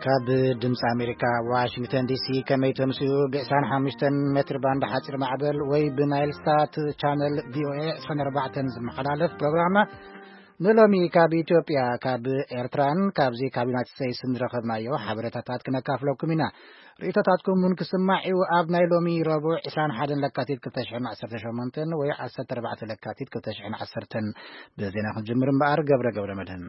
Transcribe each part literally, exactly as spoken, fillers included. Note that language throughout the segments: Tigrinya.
كاب دمس أمريكا واشنطن دي سي كما يتمسيو بإسان حامشتن متر باند حاجر معبل وي بنايل سات channel في او اي سنة ربعتن زمحلالف برنامج نلومي كاب إثيوبيا كاب إيرتران كاب زي كابينات سيسن رخبنا يو حبرتات كنا كافلوكم هنا ريتاتكم من كسماعي واب نايلومي ربع إسان حدن لكاتيد كتشحن عشرة شمنتن وي عشرة أربعة لكاتيد كتشحن عشرة بزينا خنجمر مبار قبر قبر مدهن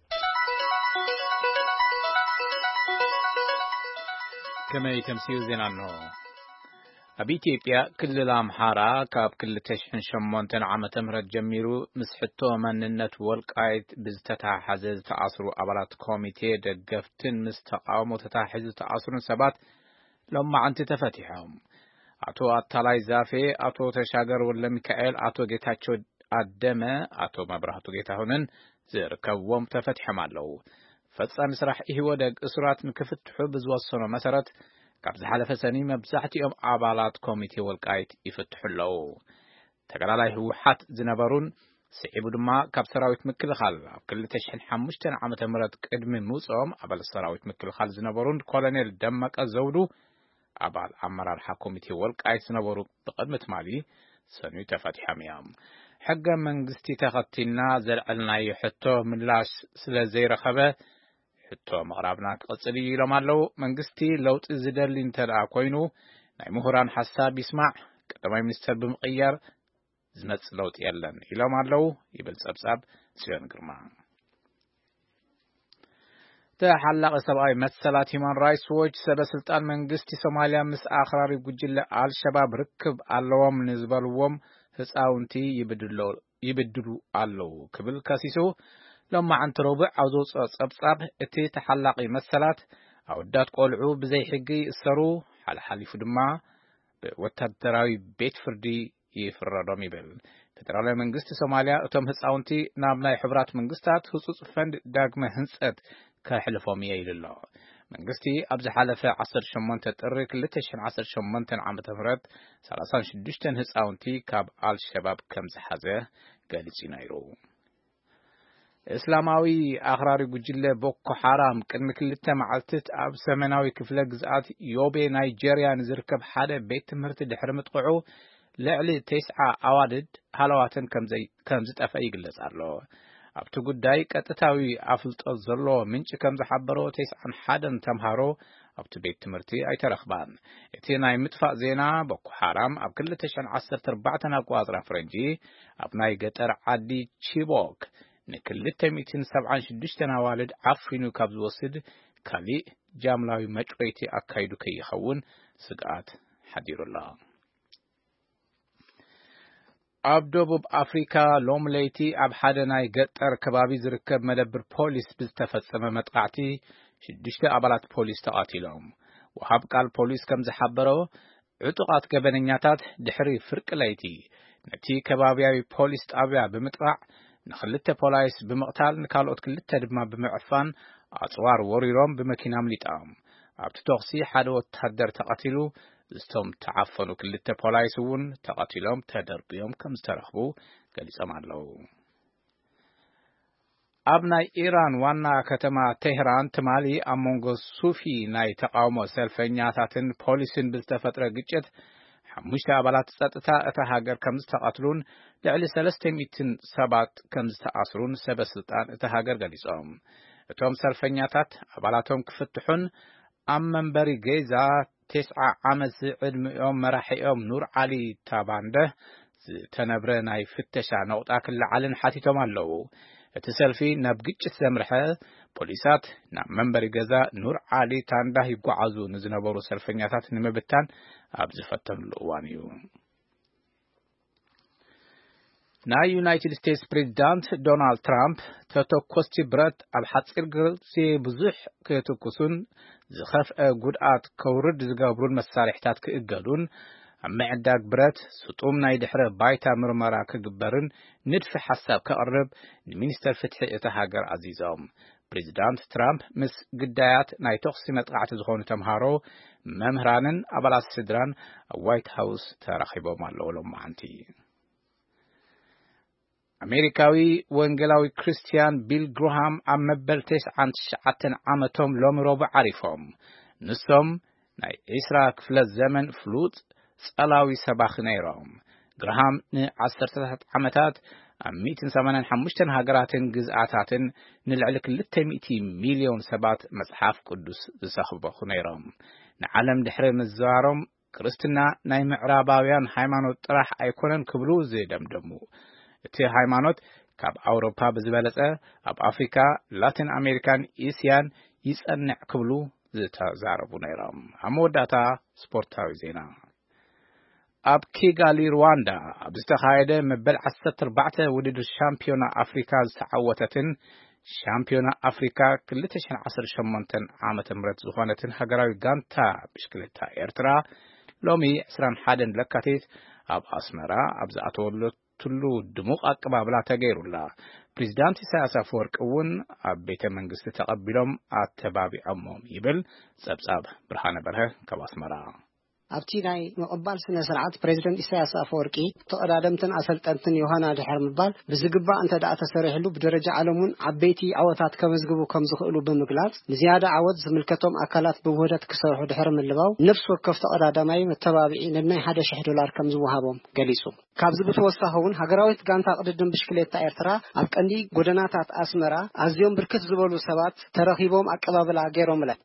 كما يتمسيو زينانو أبيتيبيا كل الأمحارة كاب كل تشحن شمونتن عامة مرد جميرو مسحطو مننت والقايد بزتتا حزيز تعصرو أبالات كوميتي دقفتن مستقاومو تتاحزو تعصرو سبات لما عنت تفتحهم أتو أطلاي زافي أتو تشاقر ولا ميكائيل أتو جيتاتشو أدمة أتو مبرهتو جيتاهونن زيركوهم تفتحهم اللو فتصام سرح إيه ودق إسرات مكفتحو بزوصنو مسارت كابز حلفة سنين مبزحتي أم عبالات كوميتي والقايت يفتحو اللو تقلالاي هو حات زنبارون سعيبو دما كاب سراويت مكل خال كل تشحن حمشتن عامة مرد قدم موصوم عبال السراويت مكل خال زنبارون كولونيل دمك الزودو عبال عمرار حكوميتي والقايت زنبارو بقدمة مالي سنوي تفتح ميام حقا منقستي تغطينا زرعلنا يحطوه من لاش سلازي رخبه حتى مغربنا قصدي لما لو منقستي لو تزدر لينتر أكوينو ناي مهران حساب يسمع كتما يمنستر بمقير زمت لو تيلن لما لو يبل سبسب سيون قرما تحلق سبعي مسلات هيمان رايس ووج سبا سلطان منقستي سوماليا مس آخرار يقجل آل شباب ركب اللوام نزبالوام هساونتي يبدلو يبدلو اللو كبل كاسيسو لما عن تروبع عوضو صبصاب اتي تحلقي مسلات عودات قولعو بزي حقي السرو حال حاليفو دما وتدراوي بيت فردي يفردو ميبل فترالي منقست سوماليا اتوم هساونتي نابناي حبرات منقستات خصوص فند داقمة هنسات كحلفو ميايل الله منقستي أبز حالفة عصر شمانت تقرق لتشن عصر شمانت عام تفرد سلاسان شدشتن هساونتي كاب آل شباب كمز حزه قالتي نايرو إسلاماوي أخراري بجلة بوكو حرام كلمة كلتا معلتت أب سمناوي كفلا جزءات يوبي نيجيريا نزركب حدا بيت مرت دحرمت قعو لعلي تسعة أوادد هلواتن كمزي كمزت أفايق اللي صارلو أبتو قداي كتتاوي أفلت الظلو منش كمز حبرو تسعة حدا تمهارو أبتو بيت مرتي أي ترخبان اتيناي مدفع زينا بوكو حرام أب كل تشان عصر تربعتنا قوازرا فرنجي أبناي قطر عدي تشيبوك نكل تميتين سبعان شدشتنا والد عفينو كابز وصد كالي جاملاوي مجريتي أكايدو كي يخون سقات حدير الله أب دوبوب أفريكا لومليتي أب حدناي قطر كبابي زركب مدبر بوليس بزتفصم متقعتي شدشتا أبالات بوليس تقاتي لهم وحاب قال بوليس كم زحبرو عطقات كبنياتات دحري فرق ليتي نتي كبابياوي بوليس تقابيا بمتقع نخلته بولايس بمقتال نكالوت كلته دما بمعفان أطوار وريروم بمكينة مليتام أبتتوغسي حدو تهدر تقاتلو زستوم تعفنو كلته بولايس ون تقاتلوم تهدر بيوم كم استرخبو قال يسمع له أبناء إيران وانا كتما تهران تمالي أمونغو صوفي ناي تقاومو سلفنياتاتن بوليسين بالتفترة قجت مشت أبلات ستة أتهاجر كمز تقاتلون لعل سلستة ميتين سبعة كمز تأسرون سبع سلطان أتهاجر قليسهم توم سلفنياتات أبلاتهم كفتحون أم منبري جيزة تسعة عمز علم يوم مرح يوم نور علي تابانده تنبرنا يفتش عن نقطة كل علن حاتيتهم اللو تسلفي نبجتش سمرحة بوليسات نعم منبري جزاء نور علي تانده يقعزو نزنبورو سلفنياتات نمبتان أبز فتن الأوانيو نا يونايتد ستيتس بريزيدنت دونالد ترامب تتو كوستي برات الحصير قرصي بزح كتوكسون زخف قدعات كورد زقابرون مسارحتات كإقالون معداك برات سطوم ناي دحره بايتا مرمرا كجبرن ندف حساب كقرب المينستر فتحي اتهاجر عزيزهم بريزيدنت ترامب مس قدايات ناي تقسي متقعت زخون تمهارو ممهرانن أبلاس سدران وايت هاوس ترخيبو مالولو معنتي ኣሜሪካዊ ወንጌላዊ ክርስቲያን ቢል ግሩሃም ኣብ መበል ተስዓን ትሽዓተን ዓመቶም ሎሚ ረቡዕ ዓሪፎም ንሶም ናይ ዒስራ ክፍለ ዘመን ፍሉጥ ጸላዊ ሰባኺ ነይሮም። ግሩሃም ንዓሰርተታት ዓመታት ኣብ ሚእቲ ሰማንያን ሓሙሽተ ሃገራትን ግዝኣታትን ንልዕሊ ክልተ ሚእቲ ሚልዮን ሰባት መጽሓፍ ቅዱስ ዝሰኽበኹ ነይሮም። ንዓለም ድሕሪ ምዝዋሮም ክርስትና ናይ ምዕራባውያን ሃይማኖት ጥራሕ ኣይኮነን ክብሉ ዝደምደሙ እቲ ሃይማኖት ካብ ኣውሮፓ ብዝበለጸ ኣብ ኣፍሪካ፣ ላቲን ኣሜሪካን ኤስያን ይጸንዕ ክብሉ ዝተዛረቡ ነይሮም። ኣብ መወዳእታ ስፖርታዊ ዜና ኣብ ኪጋሊ ሩዋንዳ ኣብ ዝተኻየደ መበል ዓሰርተ ኣርባዕተ ውድድር ሻምፒዮና ኣፍሪካ ዝተዓወተትን ሻምፒዮና ኣፍሪካ ክልተ ሽሕን ዓሰርተ ሸሞንተ ዓመተ ምህረት ዝኾነትን ሃገራዊ ጋንታ ብሽክሌታ ኤርትራ ሎሚ ዕስራን ሓደን ለካቲት ኣብ ኣስመራ ኣብ ዝኣተወለትሉ ድሙቕ ኣቀባብላ ተገይሩላ። ፕሬዝዳንት ኢሳያስ አፈወርቂ እውን ኣብ ቤተ መንግስቲ ተቐቢሎም ኣተባቢዖሞም ይብል ጸብጻብ ብርሃነ በርሀ ካብ ኣስመራ። ኣብቲ ናይ መቐባል ስነ ስርዓት ፕሬዝዳንት ኢሳያስ አፈወርቂ ተቐዳደምትን ኣሰልጠንትን ዮሐና ድሕር ምባል ብዝግባእ እንተ ደኣ ተሰሪሕሉ ብደረጃ ዓለሙን ዓበይቲ ዓወታት ከመዝግቡ ከም ዝኽእሉ ብምግላጽ ንዝያዳ ዓወት ዝምልከቶም ኣካላት ብውህደት ክሰርሑ ድሕር ምልባው ነፍሲ ወከፍ ተቐዳዳማይ መተባብዒ ንናይ ሓደ ሽሕ ዶላር ከም ዝወሃቦም ገሊጹ። ካብዚ ብተወሳኺ እውን ሃገራዊት ጋንታ ቅድድም ብሽክሌታ ኤርትራ ኣብ ቀንዲ ጎደናታት ኣስመራ ኣዝዮም ብርክት ዝበሉ ሰባት ተረኺቦም ኣቀባብላ ገይሮምለን።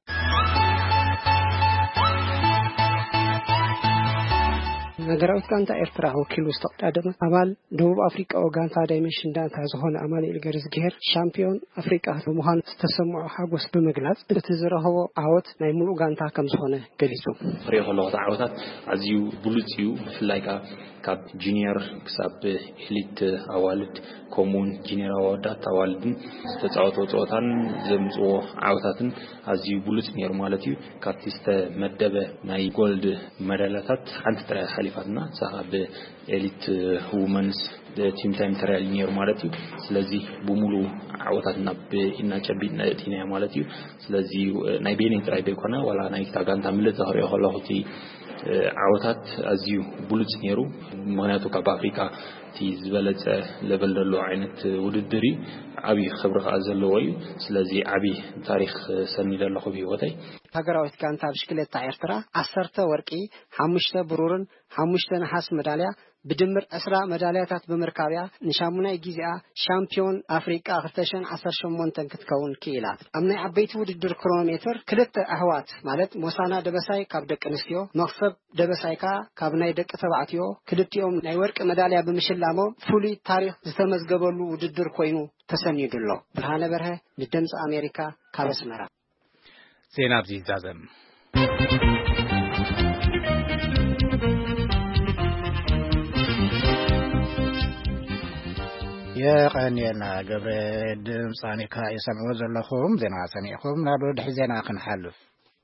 ሃገራዊት ጋንታ ኤርትራ ወኪሉ ዝተቀዳደመ አባል ደቡብ አፍሪካ ጋንታ ዳይሜንሽን ዳንታ ዝኾነ አማኑኤል ገርዝጌር ሻምፒዮን አፍሪካ በመሆን ተሰምዖ ሓጎስ በመግለጽ እቲ ዝረኸቦ ዓወት ናይ ሙሉ ጋንታ ከም ዝኾነ ገሊጹ። ፍሬ ሆሎ ዓወታት ኣዝዩ ብሉጽ እዩ። ብፍላይ ካብ ጁኒየር ክሳብ ኤሊት ኣዋልድ ኮሙን ጁኒየር ኣዋልድ ኣዋልድን ዝተጻወቱ ጾታን ዘምጽኦ ዓወታትን ኣዝዩ ብሉጽ ነይሩ ማለት እዩ። ካብቲ ዝተመደበ ናይ ጎልድ ሜዳልያታት ሓንቲ ጥራይ ሓሊፋትና ሳብ ኤሊት ውመንስ ቲም ታይም ተራል ነይሩ ማለት እዩ። ስለዚህ ብሙሉ ዓወታትና በኢና ጨቢጥና እቲና ማለት እዩ። ስለዚህ ናይ ቤኔ ጥራይ በይኮነ ወላ ናይ ታጋንታ ምልጥ ዘኽሪኦ ከለኹቲ ዓወታት ኣዝዩ ብሉጽ ነይሩ። ምክንያቱ ካብ ኣፍሪካ እቲ ዝበለጸ ለበል ዘሎ ዓይነት ውድድር ዓብይ ክብሪ ዘለዎ እዩ። ስለዚህ ዓብይ ታሪክ ሰኒድ ኣለኹ ብሂወተይ። ሃገራዊት ጋንታ ብሽክሌታ ኤርትራ ዓሰርተ ወርቂ፣ ሓሙሽተ ብሩርን ሓሙሽተ ነሐስ ሜዳልያ ብድምር ዕስራ ሜዳልያታት በመርካብያ ንሻሙናይ ጊዜኣ ሻምፒዮን አፍሪካ ክልተ ሽሕን ዓሰርተ ሸሞንተ ክትከውን ክኢላት። ኣብ ናይ ዓበይቲ ውድድር ክሮኖሜትር ክልተ ኣህዋት ማለት ሞሳና ደበሳይ ካብ ደቂ ኣንስትዮ መኽሰብ ደበሳይካ ካብ ናይ ደቂ ተባዕትዮ ክልቲኦም ናይ ወርቂ ሜዳልያ ብምሽላሞ ፍሉይ ታሪክ ዝተመዝገበሉ ውድድር ኮይኑ ተሰኒዱሎ። ብርሃነ በርሀ ንድምፂ ኣሜሪካ ካብ ኣስመራ። ዜና ብዚዛዘም የቀኒና ገብረ ድምጻኒካ የሰምዑ ዘለኹም ዜና ሰሚዕኹም ናብ ድሕ ዜና ክንሓልፍ።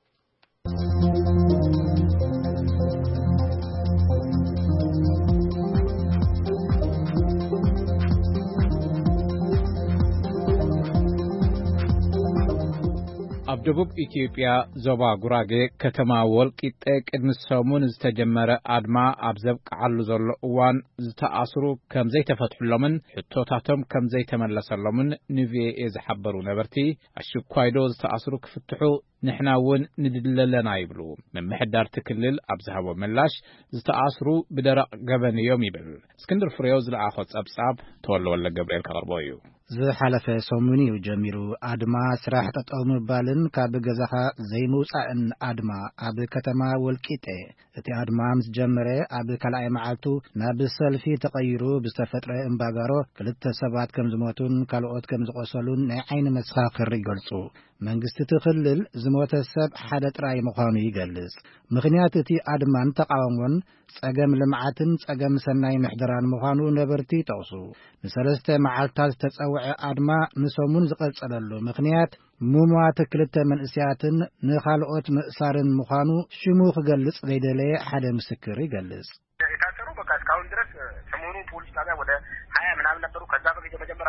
ኣብ ደቡብ ኢትዮጵያ ዞባ ጉራጌ ከተማ ወልቂጤ ቅድሚ ሰሙን ዝተጀመረ ኣድማ ኣብ ዘብቅዓሉ ዘሎ እዋን ዝተኣስሩ ከም ዘይተፈትሑሎምን ሕቶታቶም ከም ዘይተመለሰሎምን ንቪኤ ዝሓበሩ ነበርቲ ኣሽኳይዶ ዝተኣስሩ ክፍትሑ ንሕና እውን ንድለለና ይብሉ። መምሕዳር ትክልል ኣብ ዝሃቦ ምላሽ ዝተኣስሩ ብደረቕ ገበን እዮም ይብል። እስክንድር ፍሬው ዝለኣኾ ጸብጻብ ተወልወለ ገብርኤል ከቕርቦ እዩ። ዝሓለፈ ሰሙን እዩ ጀሚሩ ኣድማ ስራሕ ጠጠው ምባልን ካብ ገዛኻ ዘይምውፃእን ኣድማ ኣብ ከተማ ወልቂጤ። እቲ ኣድማ ምስ ጀመረ ኣብ ካልኣይ መዓልቱ ናብ ሰልፊ ተቐይሩ ብዝተፈጥረ እምባጋሮ ክልተ ሰባት ከም ዝሞቱን ካልኦት ከም ዝቆሰሉን ናይ ዓይኒ መስኻኽር ይገልጹ። መንግስቲ ትክልል ዝሞተ ሰብ ሓደ ጥራይ ምዃኑ ይገልጽ። ምክንያት እቲ ኣድማን ተቃውሞን ጸገም ልምዓትን ጸገም ሰናይ ምሕደራን ምዃኑ ነበርቲ ጠቕሱ። ንሰለስተ መዓልታት ዝተጸውዐ ኣድማ ንሰሙን ዝቐጸለሉ ምክንያት ሙማት ክልተ መንእስያትን ንኻልኦት ምእሳርን ምዃኑ ሽሙ ክገልጽ ዘይደለየ ሓደ ምስክር ይገልጽ። የታሰሩ በቃ እስካሁን ድረስ ሰሞኑን ፖሊስ ጣቢያ ወደ ሀያ ምናምን ነበሩ። ከዛ በፊት የመጀመሪያ ቀን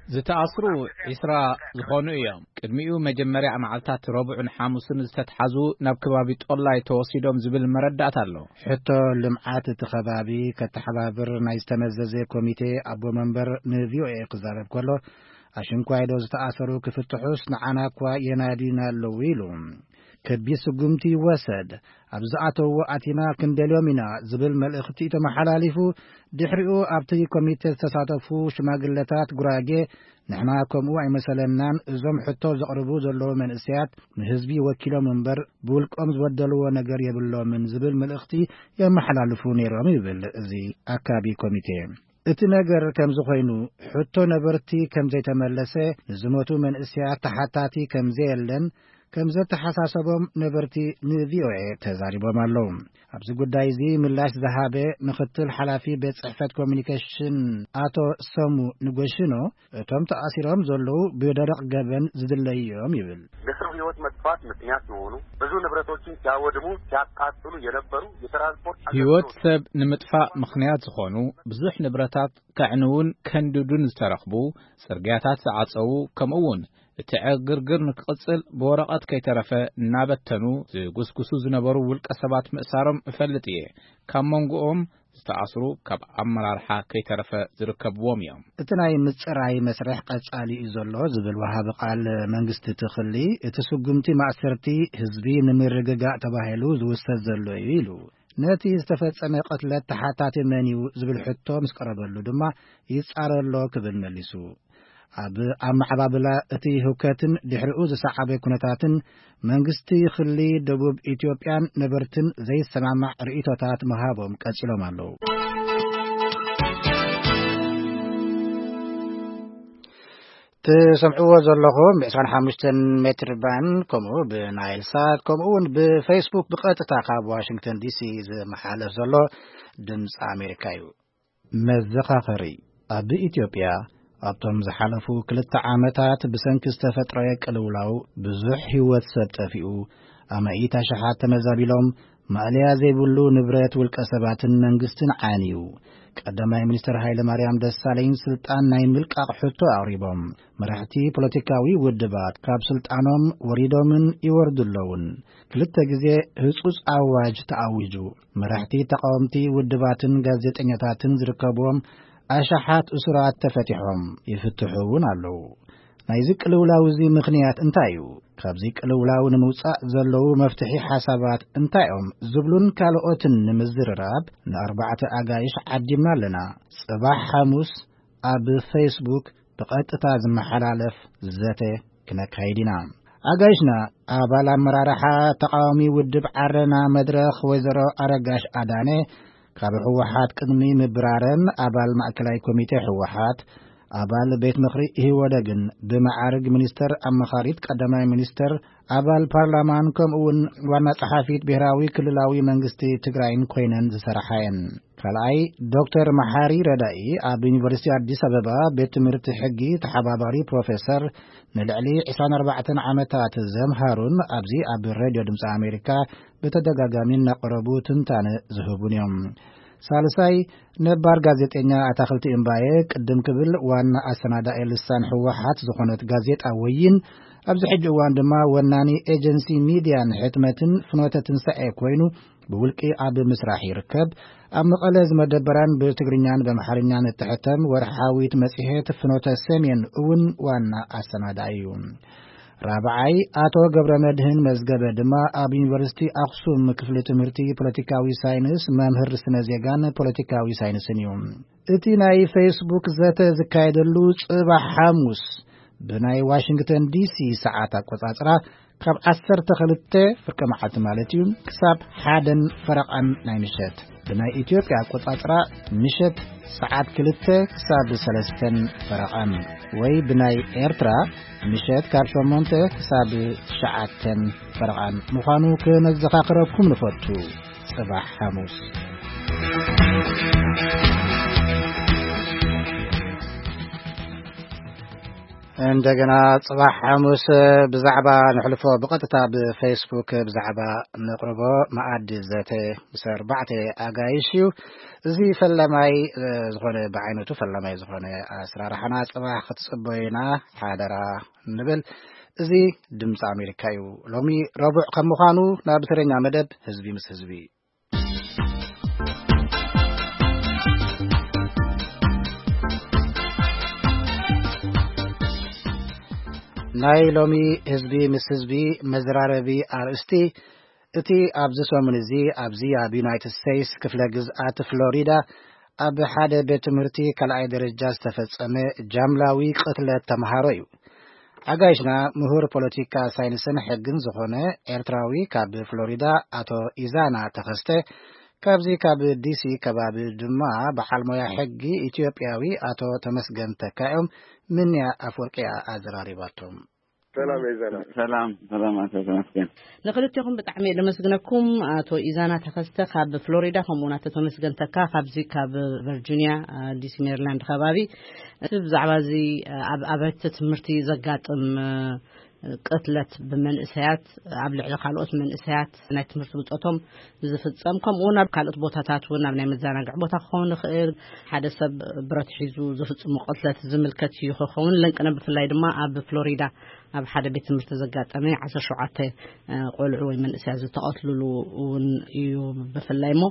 ዝተኣስሩ ዒስራ ዝኾኑ እዮም ቅድሚኡ መጀመርያ መዓልታት ረቡዕን ሓሙስን ዝተተሓዙ ናብ ከባቢ ጦላይ ተወሲዶም ዝብል መረዳእታ ኣሎ ሕቶ ልምዓት እቲ ከባቢ ከተሓባብር ናይ ዝተመዘዘ ኮሚቴ ኣቦ መንበር ንቪኦኤ ክዛረብ ከሎ ኣሽንኳይዶ ዝተኣሰሩ ክፍትሑስ ንዓና እኳ የናዲና ኣለዉ ኢሉ ከቢስ ጉምቲ ወሰድ ኣብዝኣተው ኣቲና ክንደልዮም ኢና ዝብል መልእኽቲ ተመሓላሊፉ ድሕሪኡ ኣብቲ ኮሚቴ ዝተሳተፉ ሽማግለታት ጉራጌ ንሕና ከምኡ ኣይመሰለናን እዞም ሕቶ ዘቕርቡ ዘለዉ መንእስያት ንህዝቢ ወኪሎም እምበር ብውልቆም ዝበደልዎ ነገር የብሎምን ዝብል መልእኽቲ የመሓላልፉ ነይሮም ይብል እዚ ኣካቢ ኮሚቴ እቲ ነገር ከም ዝኾይኑ ሕቶ ነበርቲ ከም ዘይተመለሰ ንዝሞቱ መንእስያት ተሓታቲ ከም ዘየለን ከም ዘተሓሳሰቦም ነበርቲ ንቪኦኤ ተዛሪቦም ኣለዉ ኣብዚ ጉዳይ እዚ ምላሽ ዝሃበ ምክትል ሓላፊ ቤት ጽሕፈት ኮሚኒኬሽን ኣቶ ሰሙ ንጎሽኖ እቶም ተኣሲሮም ዘለዉ ብደረቕ ገበን ዝድለይዮም ይብል ለሰው ህይወት መጥፋት ምክንያት የሆኑ ብዙ ንብረቶችን ሲያወድሙ ሲያቃጥሉ የነበሩ የትራንስፖርት ህይወት ሰብ ንምጥፋእ ምክንያት ዝኾኑ ብዙሕ ንብረታት ከዕንውን ከንድዱን ዝተረኽቡ ጽርግያታት ዝዓጸው ከምኡውን እቲ ዕግርግር ንክቕጽል ብወረቐት ከይተረፈ እናበተኑ ዝጉስጉሱ ዝነበሩ ውልቀ ሰባት ምእሳሮም እፈልጥ እየ ካብ መንጎኦም ዝተኣስሩ ካብ ኣመራርሓ ከይተረፈ ዝርከብዎም እዮም እቲ ናይ ምጽራይ መስርሕ ቀጻሊ እዩ ዘሎ ዝብል ወሃቢ ቃል መንግስቲ ትኽሊ እቲ ስጉምቲ ማእሰርቲ ህዝቢ ንምርግጋእ ተባሂሉ ዝውሰድ ዘሎ እዩ ኢሉ ነቲ ዝተፈጸመ ቅትለት ተሓታቲ መን እዩ ዝብል ሕቶ ምስ ቀረበሉ ድማ ይጻረሎ ክብል መሊሱ ኣብ ኣማዕባብላ እቲ ህውከትን ድሕሪኡ ዝሰዓበ ኩነታትን መንግስቲ ክሊ ደቡብ ኢትዮጵያን ነበርትን ዘይሰማማዕ ርእይቶታት መሃቦም ቀጺሎም ኣለዉ ትሰምዕዎ ዘለኹም ብዕስራን ሓሙሽተን ሜትር ባንድ ከምኡ ብናይል ሳት ከምኡውን ብፌስቡክ ብቐጥታ ካብ ዋሽንግተን ዲሲ ዝመሓለፍ ዘሎ ድምፂ ኣሜሪካ እዩ መዘኻኸሪ ኣብ ኢትዮጵያ ኣብቶም ዝሓለፉ ክልተ ዓመታት ብሰንኪ ዝተፈጥረ ቅልውላው ብዙሕ ህይወት ሰብ ጠፊኡ ኣማኢት ኣሽሓት ተመዛቢሎም ማእልያ ዘይብሉ ንብረት ውልቀ ሰባትን መንግስትን ዓንዩ ቀዳማይ ሚኒስትር ሃይለ ማርያም ደሳለኝ ስልጣን ናይ ምልቃቕ ሕቶ ኣቕሪቦም መራሕቲ ፖለቲካዊ ውድባት ካብ ስልጣኖም ወሪዶምን ይወርዱለውን ክልተ ግዜ ህጹጽ ኣዋጅ ተኣዊጁ መራሕቲ ተቃወምቲ ውድባትን ጋዜጠኛታትን ዝርከብዎም ኣሽሓት እስራት ተፈቲሖም ይፍትሑውን ኣለዉ ናይዚ ቅልውላው እዚ ምኽንያት እንታይ እዩ ካብዚ ቅልውላው ንምውፃእ ዘለዉ መፍትሒ ሓሳባት እንታይኦም ዝብሉን ካልኦትን ንምዝርራብ ንኣርባዕተ ኣጋይሽ ዓዲምና ኣለና ጽባሕ ሐሙስ ኣብ ፌስቡክ ብቐጥታ ዝመሓላለፍ ዘተ ክነካይድ ኢና ኣጋይሽና ኣባል ኣመራርሓ ተቃዋሚ ውድብ ዓረና መድረኽ ወይዘሮ ኣረጋሽ ኣዳነ ካብ ህወሓት ቅድሚ ምብራረን ኣባል ማእከላይ ኮሚቴ ህወሓት ኣባል ቤት ምኽሪ ይወደግን ብመዓርግ ሚኒስተር ኣመኻሪት ቀዳማይ ሚኒስተር ኣባል ፓርላማን ከምኡውን ዋና ጸሓፊት ብሔራዊ ክልላዊ መንግስቲ ትግራይን ኮይነን ዝሰርሓየን ካልኣይ ዶክተር መሓሪ ረዳኢ ኣብ ዩኒቨርሲቲ አዲስ አበባ ቤት ትምህርቲ ሕጊ ተሓባባሪ ፕሮፌሰር ንልዕሊ ዒስራን ኣርባዕተ ዓመታት ዘምሃሩን ኣብዚ ኣብ ሬድዮ ድምፂ ኣሜሪካ በተደጋጋሚ እናቀረቡ ትንታነ ዝህቡን እዮም ሳልሳይ ነባር ጋዜጠኛ ኣታኽልቲ እምባዬ ቅድም ክብል ዋና ኣሰናዳኢ ልሳን ህወሓት ዝኾነት ጋዜጣ ወይን ኣብዚ ሕጂ እዋን ድማ ወናኒ ኤጀንሲ ሚድያን ሕትመትን ፍኖተ ትንሳኤ ኮይኑ ብውልቂ ኣብ ምስራሕ ይርከብ ኣብ መቐለ ዝመደበራን ብትግርኛን በአምሓርኛን እትሕተም ወርሓዊት መጽሔት ፍኖተ ሰሜን እውን ዋና ኣሰናዳኢ እዩ ራብዓይ አቶ ገብረመድህን መዝገበ ድማ ኣብ ዩኒቨርሲቲ ኣክሱም ክፍለ ትምህርቲ ፖለቲካዊ ሳይንስ መምህር ስነ ዜጋን ፖለቲካዊ ሳይንስን እዩ እቲ ናይ ፌስቡክ ዘተ ዝካየደሉ ጽባሕ ሐሙስ ብናይ ዋሽንግተን ዲሲ ሰዓት አቆጻጽራ ካብ ዓሰርተ ክልተ ፍርቂ መዓልቲ ማለት እዩ ክሳብ ሓደን ፈረቓን ናይ ምሸት ብናይ ኢትዮጵያ አቆጻጽራ ምሸት ሰዓት ክልተ ክሳብ ሰለስተን ፈረቓን ወይ ብናይ ኤርትራ ምሸት ካብ ሸሞንተ ክሳብ ሸዓተን ፈረቓን ምዃኑ ክነዘኻኽረኩም ንፈቱ ጽባሕ ሐሙስ እንደገና ጽባሕ ሐሙስ ብዛዕባ ንሕልፎ ብቀጥታ ብፌስቡክ ብዛዕባ ንቅርቦ ማዕድ ዘተ ሰርባዕተ አጋይሽዩ እዚ ፈለማይ ዝኾነ በዓይነቱ ፈለማይ ዝኾነ አስራራሕና ጽባሕ ክትጽበዩና ሓደራ ንብል እዚ ድምፂ አሜሪካ እዩ ሎሚ ረቡዕ ከም ምዃኑ ናብ ትግርኛ መደብ ህዝቢ ምስ ህዝቢ ናይ ሎሚ ህዝቢ ምስ ህዝቢ መዘራረቢ አርእስቲ እቲ ኣብዚ ሰሙን እዚ ኣብዚ ኣብ ዩናይትድ ስቴትስ ክፍለ ግዝኣት ፍሎሪዳ ኣብ ሓደ ቤት ትምህርቲ ካልኣይ ደረጃ ዝተፈጸመ ጃምላዊ ቅትለት ተምሃሮ እዩ አጋይሽና ምሁር ፖለቲካ ሳይንስን ሕግን ዝኾነ ኤርትራዊ ካብ ፍሎሪዳ አቶ ኢዛና ተኸስተ ካብዚ ካብ ዲሲ ከባቢ ድማ በሓልሞያ ሕጊ ኢትዮጵያዊ አቶ ተመስገን ተካኦም ምንያ አፈወርቂያ አዘራሪባቶም ሰላም ኢዛና ሰላም ሰላም አቶ ተመስገን ለክልቲኩም ብጣዕሚ ለመስግነኩም አቶ ኢዛና ተኸስተ ካብ ፍሎሪዳ ከምኡውን አቶ ተመስገን ተካ ካብዚ ካብ ቨርጂኒያ ዲሲ ሜሪላንድ ከባቢ ብዛዕባ እዚ ኣብ ኣብያተ ትምህርቲ ዘጋጥም ቅትለት ብመንእሰያት ኣብ ልዕሊ ካልኦት መንእሰያት ናይ ትምህርቲ ብልጠቶም ዝፍጸም ከምኡውን ኣብ ካልኦት ቦታታት እውን ኣብ ናይ መዘናግዒ ቦታ ክኸውን ይኽእል ሓደ ሰብ ብረት ሒዙ ዝፍጽሙ ቅትለት ዝምልከት ይኸውን ለንቅነ ብፍላይ ድማ ኣብ ፍሎሪዳ ኣብ ሓደ ቤት ትምህርቲ ዘጋጠመ ዓሰርተ ሸውዓተ ቆልዑ ወይ መንእሰያት ዝተቐትልሉ እውን እዩ ብፍላይ ሞ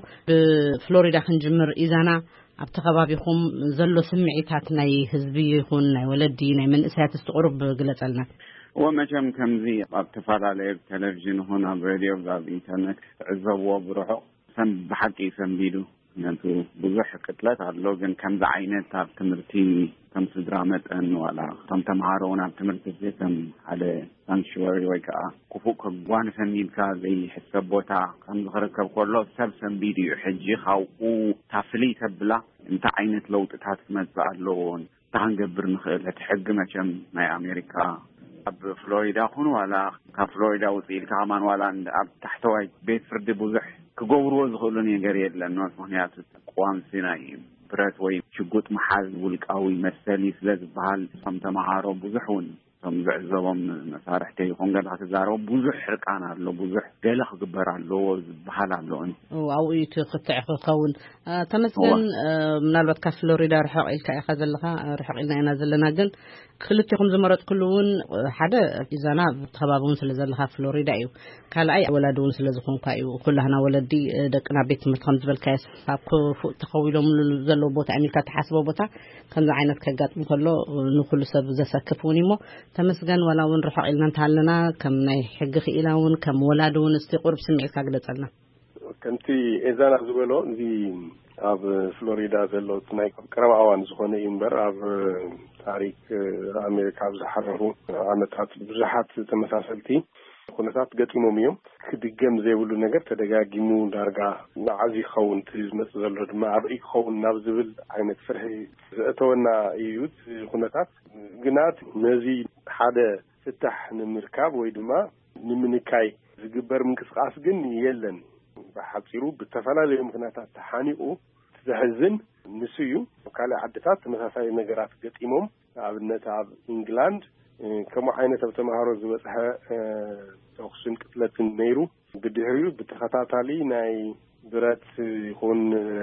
ብፍሎሪዳ ክንጅምር ኢዛና ኣብ ተኸባቢኹም ዘሎ ስምዒታት ናይ ህዝቢ ይኹን ናይ ወለዲ ናይ መንእሰያት ዝተቆርብ ግለጸልና ومشم كمزي بتفاعل تلفزيون هنا براديو على الإنترنت عزوا بروحه سم بحكي سم بيدو نتو بزح قتلات على لوجن كم زعينات تمرتي كم سدرامات أنه على كم تمهارون على تمرتي كم على سانشواري ويكا كفوك بوان سمين كذي حسابوتا كم ذكرك كله سب سم بيدو حجي خاو تفلي تبلا انت عينت لو تتحسمت بعلون تعنجبر نخيل تحج مشم مع أمريكا أب فلوريدا خون ولا كفلوريدا وصيل كمان ولا أب تحتوي بيت فرد بوزح كجوروز خلوني جريد لأنه مهنيات قوام سيناء برات وي شقوت محل والقوي مسالي سلاز بحال صمت معارو بوزحون صم زعزبهم مسارح تي خونجل هتزارو بوزح ركعنا له بوزح جالخ جبر له بحال له أنت أو يتقطع خون تمثلا من الوقت كفلوريدا رح إلك أخذ لها رح إلنا نازل لنا جن خلتكم زمرات كلون حدا إذا أنا تخبابون سلزل لها فلوريدا أيو قال أي ولادون سلزقون كأيو كلها ولدي دكنا بيت متخمس بالكاس فابكو فوق تخويلهم زلوا بوت أمريكا تحسبوا بوتا كان عينت كجات مثلا نقول سب زسكفوني مو تمسجن ولا ون رح إلنا نتعلنا كم نحج خيلاون كم ولادون استقرب سمعت كجلتنا كنتي إذا نزولو دي أب فلوريدا زلوا تناي كرام عوان زخوني إنبر أب تاريخ أمريكا بزحره عمتات بزحات تمثالتي كنتات قتيمو ميوم كدقم زي ولو نجر تدقاقيمو دارقا عزي خون تزمت زلوا ما عبئي خون نابزبل عينت فرحي أتونا يود كنتات قنات نزي حدا فتح نمركاب ويدما نمنكاي زقبر من كسقاس قن يلن بحبسيرو بالتفالة لمكناتات تحانيقو تزحزن نسيو وكالي عدتات تمثالي نقرات قتيموم عبدنا تعب إنجلاند كما حينة بتمهارو زبطها تخشن كتلة نيرو بدهريو بتخطاطالي ناي برات يكون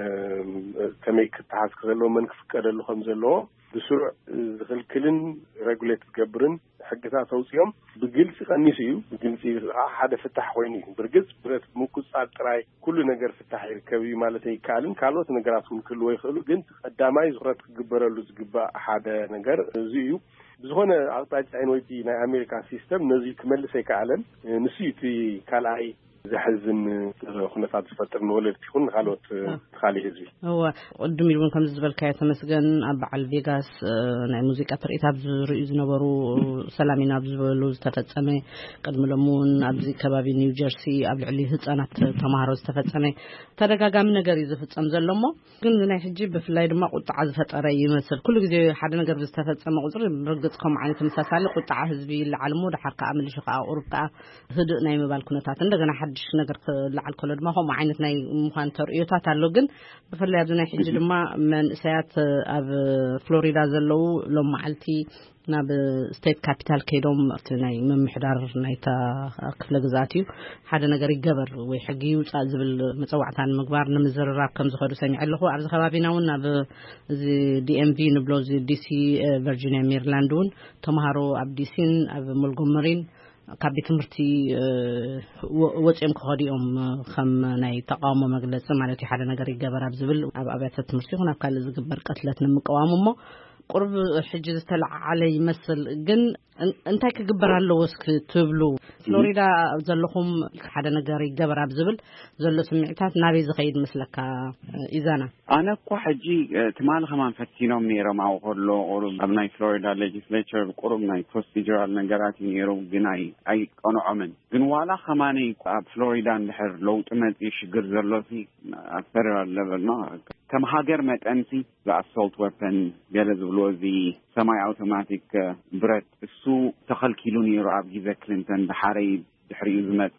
كميك تحاسك زلو من كفكار اللو خمزلو بسرع زغل كلن رجولات تقبرن حقتها توصيهم بجلس قنيسيو بجلس أحد فتح ويني برجس برات موكس عالتراي كل نجار فتح يركبي مالتي كالن كالوت نجاراتهم كل ويخلو جنت الدماء زغرات جبرة لوز جبا أحد نجار زيو بزخونة عطاج عينويتي نا أمريكا سيستم نزي كمل سيكالن نسيتي كالاي زحزن خنفات فتر نولد تكون خالوت خالي هزبي هو قدم يلون كم زبل كاية تمسجن أبع الفيغاس ناي موسيقى ترقيت أبز رئيز نبرو سلامين أبز بلوز تفتسمي قدم لمون أبز كبابي نيو جيرسي أبل عليه هتسانات تمهاروز تفتسمي ترقا قام نقري زفتسم زلمو قلنا ناي حجيب بفلاي دما قطع زفت أرأي مثل كل جزي حدا نقر بستفتسم قصر برقتكم عني تمساسالي قطع هزبي العالمو ده حركة عمل شقاء أوروبا هدو ناي مبالكونتات عندنا حد ሓድሽ ነገር ክልዓል ከሎ ድማ ከምኡ ዓይነት ናይ ምዃን ተርእዮታት ኣሎ ግን ብፍላይ ኣብዚ ናይ ሕጂ ድማ መንእሰያት ኣብ ፍሎሪዳ ዘለው ሎም መዓልቲ ናብ ስቴት ካፒታል ከይዶም እቲ ናይ ምምሕዳር ናይታ ክፍለ ግዛት እዩ ሓደ ነገር ይገበር ወይ ሕጊ ይውፃእ ዝብል መፀዋዕታን ምግባር ንምዝርራብ ከም ዝኸዱ ሰሚዕ ኣለኹ ኣብዚ ከባቢና እውን ኣብ እዚ ዲኤምቪ ንብሎ እዚ ዲሲ ቨርጂኒያ ሜሪላንድ እውን ተምሃሮ ኣብ ዲሲን ኣብ ሞልጎመሪን ካብ ቤት ትምህርቲ ወፂኦም ክኸዲኦም ከም ናይ ተቃውሞ መግለፂ ማለት እዩ ሓደ ነገር ይገበር ኣብ ዝብል ኣብ ኣብያተ ትምህርቲ ይኹን ኣብ ካልእ ዝግበር ቀትለት ንምቅዋም እሞ ቁርብ ሕጂ ዝተለዓለ ይመስል ግን እንታይ ክግበር ኣለዎ እስኪ ትብሉ ፍሎሪዳ ዘለኹም ሓደ ነገር ይገበር ኣብ ዝብል ዘሎ ስምዒታት ናበይ ዝኸይድ መስለካ ኢዛና ኣነ እኮ ሕጂ ትማል ከማን ፈቲኖም ነይሮም ኣብ ከሎ ቁርብ ኣብ ናይ ፍሎሪዳ ሌጅስሌቸር ቁርብ ናይ ፕሮሲጀራል ነገራት ነይሮም ግን ኣይ ኣይቀንዖምን ግን ዋላ ከማነይ ኣብ ፍሎሪዳ እንድሕር ለውጢ መፅኢ ሽግር ዘሎሲ ኣብ ፌደራል ሌቨል ነው ከም ሃገር መጠንሲ ብኣሶልት ወፐን ገለ ዝብልዎ እዚ ሰማይ ኣውቶማቲክ ብረት እሱ ተኸልኪሉ ነይሩ ኣብ ጊዜ ክሊንተን ብሓረይ ድሕሪኡ ዝመፀ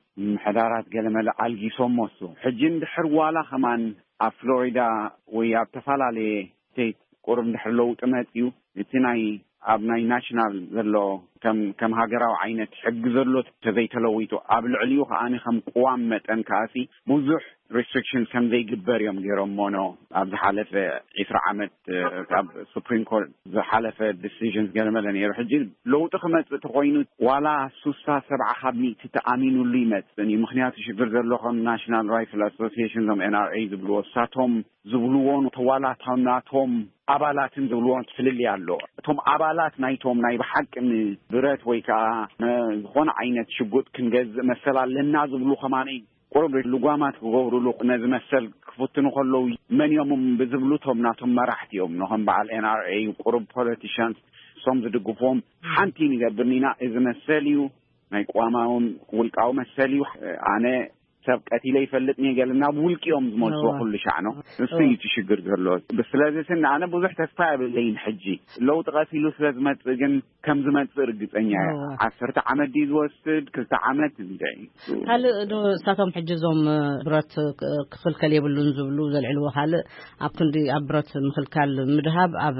ምሕዳራት ገለ መለ ኣልጊሶም ወሱ ሕጂ እንድሕር ዋላ ከማን ኣብ ፍሎሪዳ ወይ ኣብ ተፈላለየ ስቴት ቁርብ እንድሕር ለውጢ መፅኡ እቲ ናይ ኣብ ናይ ናሽናል ዘሎ ከም ከም ሃገራዊ ዓይነት ሕጊ ዘሎ ተዘይተለዊጡ ኣብ ልዕሊኡ ከዓኒ ከም ቅዋም መጠን ካሲ ብዙሕ restrictions ከም ዘይግበር እዮም ገይሮም ሞኖ ኣብ ዝሓለፈ عشرين ዓመት ካብ ሱፕሪም ኮርት ዝሓለፈ ዲሲዥንስ ገለመለ ነይሩ ሕጂ ለውጢ ክመፅእ ተኮይኑ ዋላ ሱሳ ሰብዓ ካብ ሚእቲ ተኣሚኑሉ ይመፅእ ምክንያቱ ሽግር ዘለዎም ናሽናል ራይፍል ኣሶሲዬሽን ዞም ኤን አር ኤ ዝብልዎ ሳቶም ዝብልዎን ተዋላታውናቶም ኣባላትን ዝብልዎን ትፍልልይ ኣሎ እቶም ኣባላት ናይቶም ናይ ብሓቂ ብረት ወይ ከዓ ዝኾነ ዓይነት ሽጉጥ ክንገዝእ መሰል ኣለና ዝብሉ ከማነይ ቁርብ ልጓማት ክገብሩሉ ነዚ መሰል ክፍትኑ ከለው መንዮም ብዝብሉቶም ናቶም መራሕቲዮም ነሆም በዓል ኤን አር ኤ ቁርብ ፖለቲሽንስ ሶም ዝድግፎም ሓንቲ ንገብርኒና እዚ መሰል እዩ ናይ ቋማውን ውልቃዊ መሰል እዩ ኣነ ሰብ ቀቲለ ይፈልጥ ንገለና ውልቂዮም ዝመልስዎ ኩሉ ሻዕ ነው እሱ ይሽግር ዘሎ ብስለዚ ስና ኣነ ብዙሕ ተስፋ የብለይን ሕጂ ለውጢ ቀቲሉ ስለዝመፅእ ግን ከም ዝመፅእ እርግጠኛ ዓሰርተ ዓመት ዲ ዝወስድ ክልተ ዓመት እንታይ ካል ሳቶም ሕጂ ዞም ብረት ክፍልከል የብሉን ዝብሉ ዘልዕልዎ ካል ኣብ ክንዲ ኣብ ብረት ምክልካል ምድሃብ ኣብ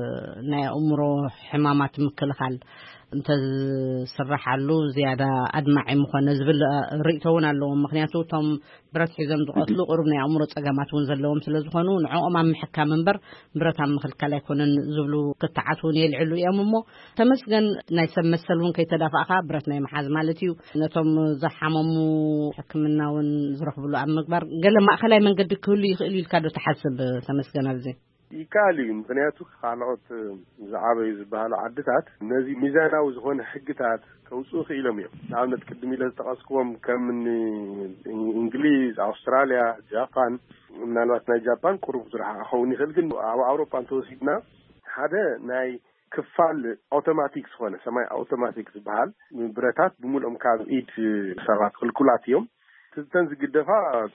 ናይ ኣእምሮ ሕማማት ምክልኻል እንተ ዝስራሓሉ ዝያዳ ኣድማዒ ምኾነ ዝብል ርእይቶውን ኣለዎም ምክንያቱ እቶም ብረት ሒዞም ዝቐትሉ ቁርብ ናይ ኣእምሮ ፀገማት እውን ዘለዎም ስለ ዝኾኑ ንዕኦም ኣብ ምሕካም እምበር ብረት ኣብ ምክልካል ኣይኮነን ዝብሉ ክትዓት እውን የልዕሉ እዮም እሞ ተመስገን ናይ ሰብ መሰል እውን ከይተዳፋእካ ብረት ናይ መሓዝ ማለት እዩ ነቶም ዘሓመሙ ሕክምና እውን ዝረኽብሉ ኣብ ምግባር ገለ ማእኸላይ መንገዲ ክህሉ ይኽእል ኢልካ ዶ ተሓስብ ተመስገን ኣብዚ ይካል እዩ ምክንያቱ ካልኦት ዝዓበዩ ዝበሃሉ ዓድታት ነዚ ሚዛናዊ ዝኾነ ሕግታት ከውፅኡ ክኢሎም እዮም ንኣብነት ቅድም ኢለ ዝተቐስክዎም ከም እንግሊዝ ኣውስትራልያ ጃፓን ምናልባት ናይ ጃፓን ቁሩብ ዝረሓ ክኸውን ይኽእል ግን ኣብ ኣውሮፓ እንተወሲድና ሓደ ናይ ክፋል ኣውቶማቲክ ዝኾነ ሰማይ ኣውቶማቲክ ዝበሃል ብረታት ብምልኦም ካብ ኢድ ሰባት ክልኩላት እዮም ትዝተን ዝግደፋ እቲ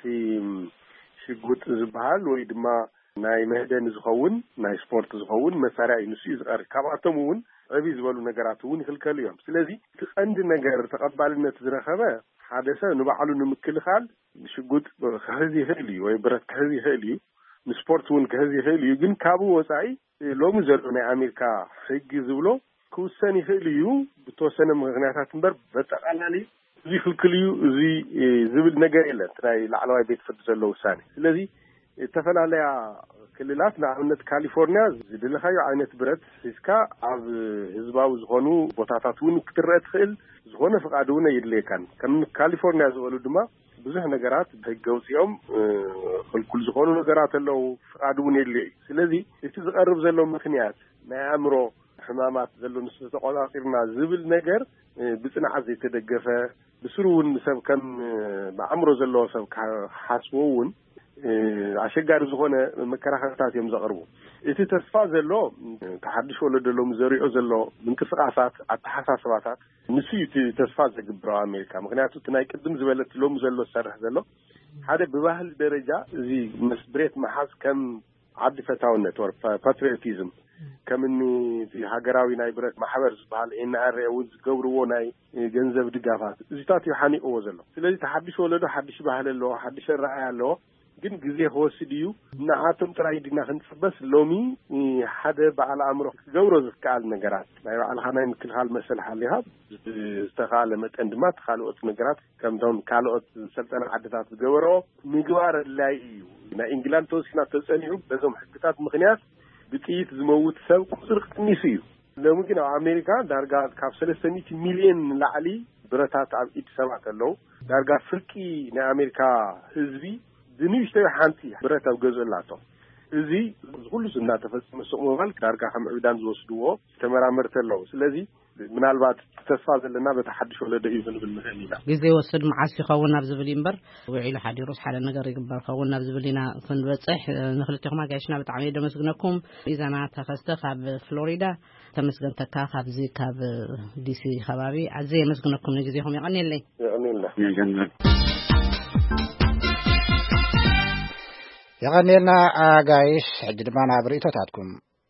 ሽጉጥ ዝበሃል ወይ ድማ ናይ መህደን ዝኸውን ናይ ስፖርት ዝኸውን መሳርያ ኢንሱ ዝቀር ካብኣቶም እውን ዕብይ ዝበሉ ነገራት እውን ይኽልከሉ እዮም ስለዚ ትቐንዲ ነገር ተቐባልነት ዝረኸበ ሓደ ሰብ ንባዕሉ ንምክልኻል ሽጉጥ ክሕዝ ይኽእል እዩ ወይ ብረት ክሕዝ ይኽእል እዩ ንስፖርት እውን ክሕዝ ይኽእል እዩ ግን ካብኡ ወፃኢ ሎሚ ዘሎ ናይ ኣሜሪካ ሕጊ ዝብሎ ክውሰን ይኽእል እዩ ብተወሰነ ምክንያታት እምበር በጠቃላሊ እዚ ክልክል እዩ እዚ ዝብል ነገር የለን ናይ ላዕለዋይ ቤት ፍርዲ ዘሎ ውሳኔ ስለዚ ተፈላለያ ክልላት ንኣብነት ካሊፎርኒያ ዝድለኻዮ ዓይነት ብረት ሒዝካ ኣብ ህዝባዊ ዝኾኑ ቦታታት እውን ክትረአ ትኽእል ዝኾነ ፍቃድ እውን የድልየካን ከም ካሊፎርኒያ ዝበሉ ድማ ብዙሕ ነገራት ብሕጊ ኣውፂኦም ክልኩል ዝኾኑ ነገራት ኣለው ፍቃድ እውን የድልየ ስለዚ እቲ ዝቐርብ ዘሎ ምክንያት ናይ ኣእምሮ ሕማማት ዘሎ ንሱ ተቆጻጺርና ዝብል ነገር ብጽንዓት ዘይተደገፈ ብስሩ እውን ሰብ ከም ብኣእምሮ ዘለዎ ሰብ ሓስቦ እውን ኣሸጋሪ ዝኾነ መከራኸርታት እዮም ዘቕርቡ እቲ ተስፋ ዘሎ ተሓድሽ ወለዶሎም ዘሪኦ ዘሎ ምንቅስቃሳት ኣተሓሳስባታት ንሱ እቲ ተስፋ ዘግብረው ኣሜሪካ ምክንያቱ እቲ ናይ ቅድም ዝበለት ሎም ዘሎ ሰርሕ ዘሎ ሓደ ብባህል ደረጃ እዚ መስብሬት መሓዝ ከም ዓዲ ፈታውነት ወር ፓትሪዮቲዝም كمني في هاجراوي ناي برت محبر زبال إن أريوز جورو ناي جنزب دقافات زيتات يحني أوزله سلذي تحدش ولده حدش بحال الله حدش الرأي الله جن جزيه هو سديو نعاتم تراي دينا خنف بس لومي حدا بعلى أمره جورو زكال نجارات لا على هناين كل حال مسألة حالها استقال متندمات خالوت نجارات كم دون خالوت سلطنة عدتات جورو مجوار لاي نا إنجلان توسنا تسأنيهم لازم حكتات مغنيات بتيت زموت سو قصر قنيسيو لو ممكن أمريكا درجات كابسلة سمية مليون لعلي برتات عم يتسمع له درجات فرقي نا أمريكا حزبي دنيش تبع حنتي برتا وجزء لاتو إزي كل سنة تفسم السؤال كاركا هم عيدان زوسدوه تمرامرت له سلذي من البعض تفاصيل لنا بتحدث ولا ده يفن بالمثالية جزء وصل معسي خونا بزبلينبر وعيل حد يروس حال النجار يقبل خونا بزبلينا فن بتصح نخلتكم ما جايشنا بتعميد دمسكنكم إذا أنا تخستخ بفلوريدا تمسكن تكاخ بزي كاب دي سي خبابي عزي مسكنكم نجزيهم يعني اللي يعني الله يا جنة يغني لنا آقايش عجل معنا بريتو تاتكم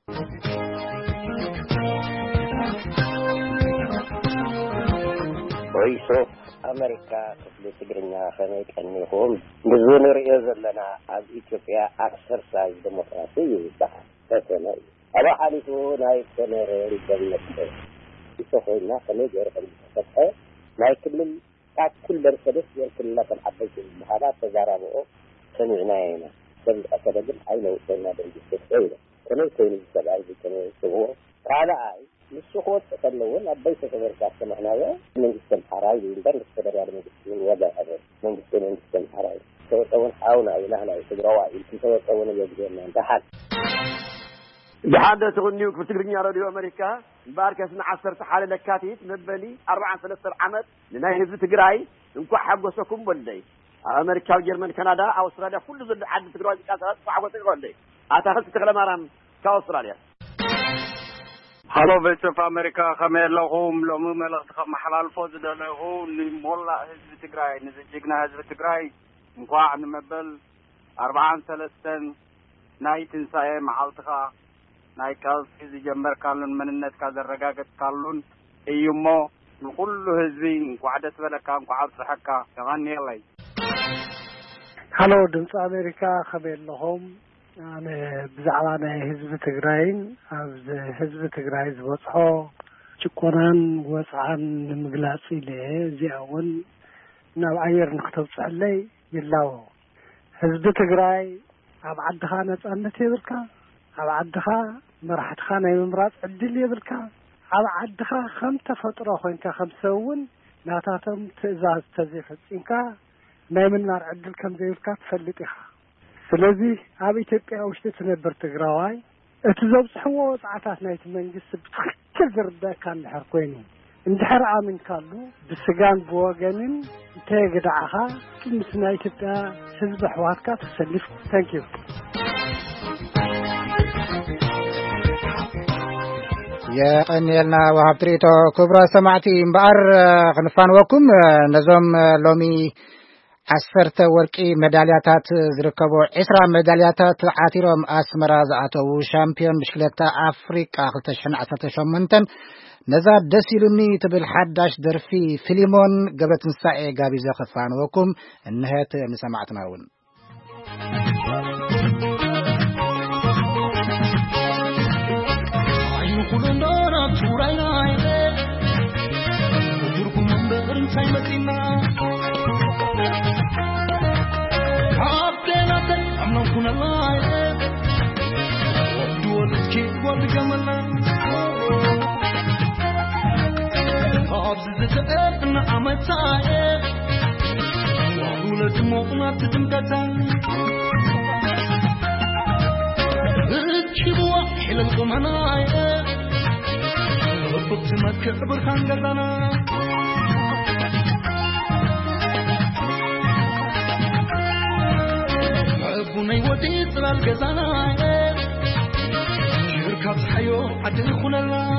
ويسو أمريكا كفل تقرنا خميك أنهم بزون رئيز لنا عز إثيوبيا أكثر سايز ديمقراطي بحث تسنى أبا حاليثو نايف سنر رجل يسوخينا خميك يرغل بفتحة نايف كل كل برسلس يركل لك الحبيث المحالات تزاربه سمعناينا سمع أكدل أين وصلنا بالجسد أيضا كمان كون السبعي كمان سبوع قال أي السقوط تكلون أبيت تبرك سمعناه من جسد حراي يقدر يستدر على من جسد وضع هذا من جسد من جسد حراي سو تون حاونا إلى هنا يتجروا يمكن سو تون يجرينا انتحل بحادة تغنيوك بتقرني على راديو أمريكا مبارك اسمع عصرت حالة لكاتيت مبني أربعة ثلاثة عمد لنهاية هزب تقراي نكو حقوسكم بلدي أمريكا وجرمن كندا أستراليا كل ذل عد تقراي كاسات حقوسك بلدي أتاخذ تغلى مرام كأستراليا هلو بيت في أمريكا خمير لهم لو مملك محلال فوز دلهم لمولا هزب تقراي نزجنا هزب تقراي نكو عن مبل أربعة ثلاثة نايت إنسان معلتها ناي كاز إذا جمر كارلون من النت كاز الرجاجة كارلون أيومه كل هزبين قعدت ولا كان قعد حكا يغني الله. هلو دمس أمريكا خبر لهم أنا بزعلان هزب تجرين از هزب تجرين وصحة شكران وصعان مجلسي له زي أول نوعير نكتب عليه يلاو هزب تجرين أب عدها نتأنت يبركا أب عدها مرحت خانة يمرات عدل يبركا أب عدها خم تفترة خوينك خمسون ناتاتم تزاز تزيفت إنكا ما من نار عدل كم زيفكا تفلتها سلذي أبي تبقى وشت تنبر تجراوي اتزوج حوا وصعتات نايت منجس بتخكل زردا كان حرقيني اندحر آمن كالو بسجان بوغنين تيجدعها كل سنايت تبقى حزب حواتك تسلف thank you يا قنيلنا وهبتريتو كبرى سمعتي مبار خنفان وكم نظام لومي عسرت ورقي ميدالياتات زركبو عشرة ميدالياتات عاتيروم أسمرا زعتو شامبيون بشكلة أفريقيا خلتشن عسرت شمنتن نزاد دسيلني تبل حداش درفي فيليمون قبل تنساعي قابي زخفان وكم النهاية مسامعتنا ون يقولون دارا بشورينا عيبه وجركم من بغرن سايمتنا عبدنا تن أمنكم الله عيبه وابدو الاسكي والقمنا عبد زتقن عمتاعي وعولة موقنا تتمكتن اتشبوا حل القمنايا ربط مكبر خانقنا عبوني وديت للقزنايا شركات حيو عدل خلالنا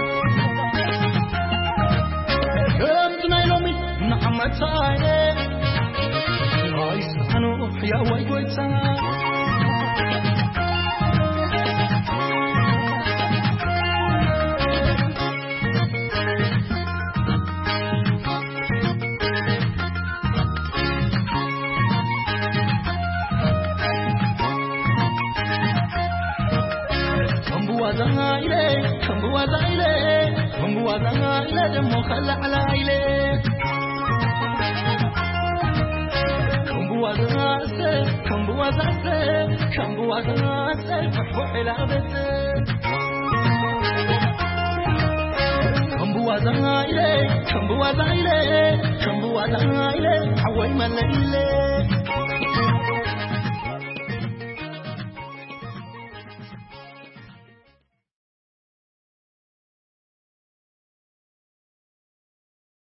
ابتنا يلومي نعمتايا رايس عنو يا ويقويتايا بوازا إلى دمو خلع لايلة كم بوازا كم بوازا كم بوازا فحوح لعبت كم بوازا إلى كم بوازا إلى كم بوازا إلى حوي مليلة